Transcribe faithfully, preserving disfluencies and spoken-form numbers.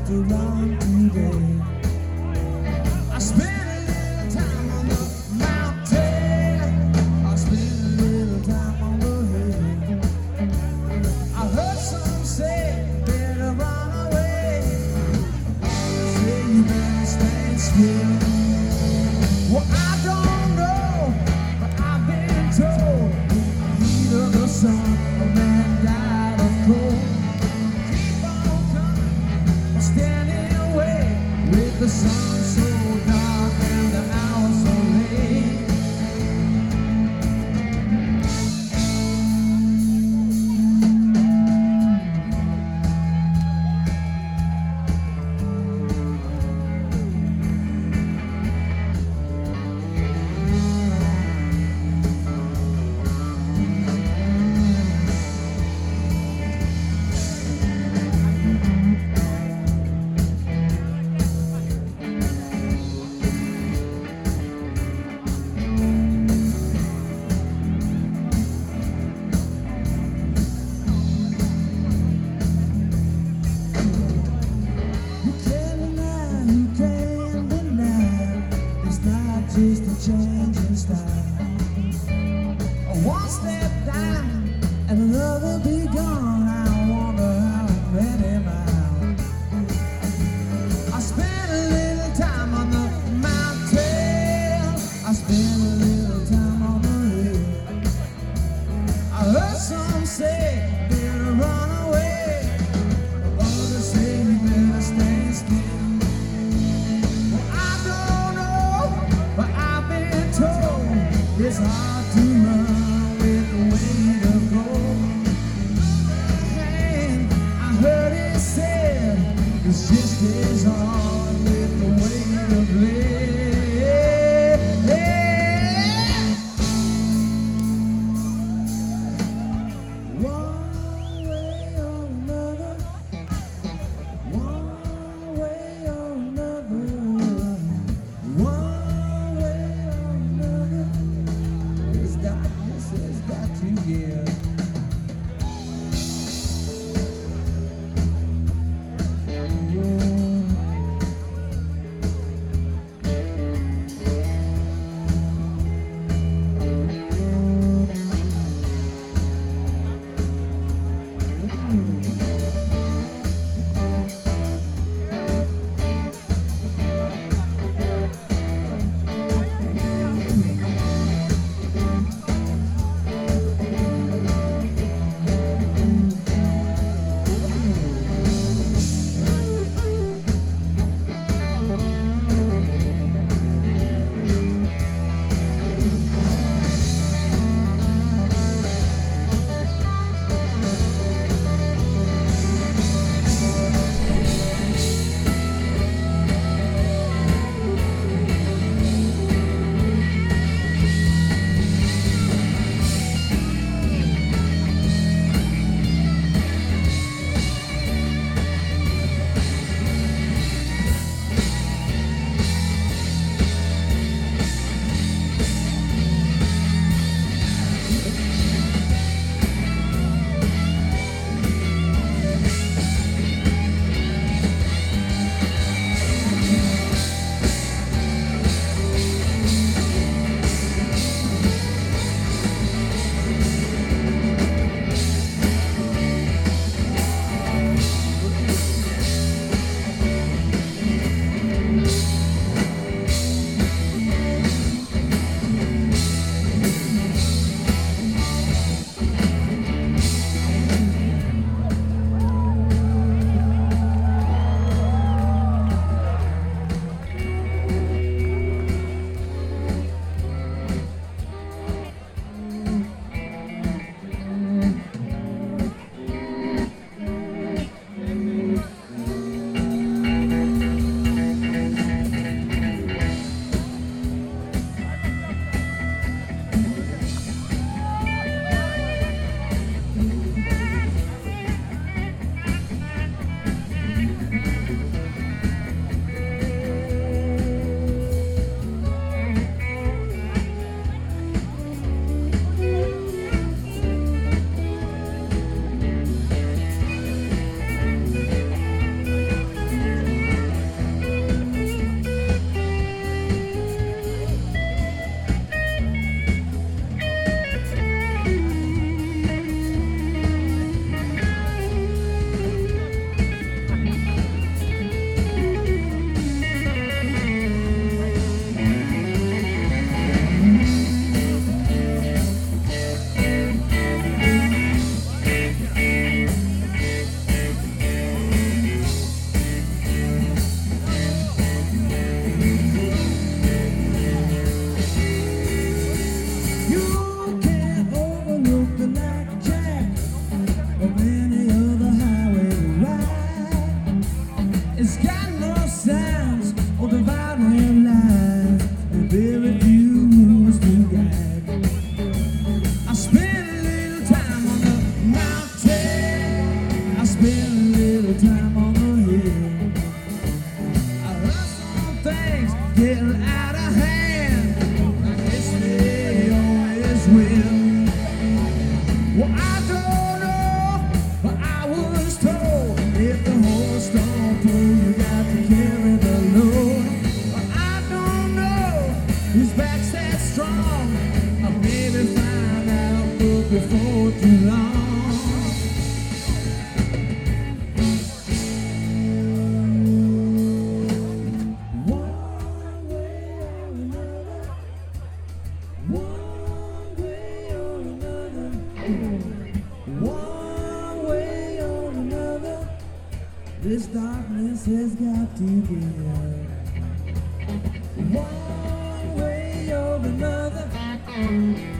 to run today. I spent a little time on the mountain. I spent a little time on the hill. I heard some say, better run away. Say you better stand still. Well, I don't know, but I've been told in the heat of the sun, a man died of cold. Keep on coming, standing away with the sun so dark and the hour so late. Just a change in style. One step down and another be gone. I wonder how I met him out. I spent a little time on the mountain. I spent a little time on the hill. I heard some say, better run away. Others say you better stay still. It's hard to run with the weight of gold. And I heard it said, it's just as hard with the weight of lead. One way or another, one way or another, one way or another. This has got to give. Oh. It's got no signs or dividing lines, and very few rules to guide. I spent a little time on the mountain, I spent a little time on the hill. I heard some things getting out of hand, I guess they always will. Well, I don't know, but I was told if the horse don't pull, you got to carry the load. But I don't know whose back's that strong. I'll maybe find out before too long. One way or another, one way or another, one way or another, this darkness has got to give. One way or another.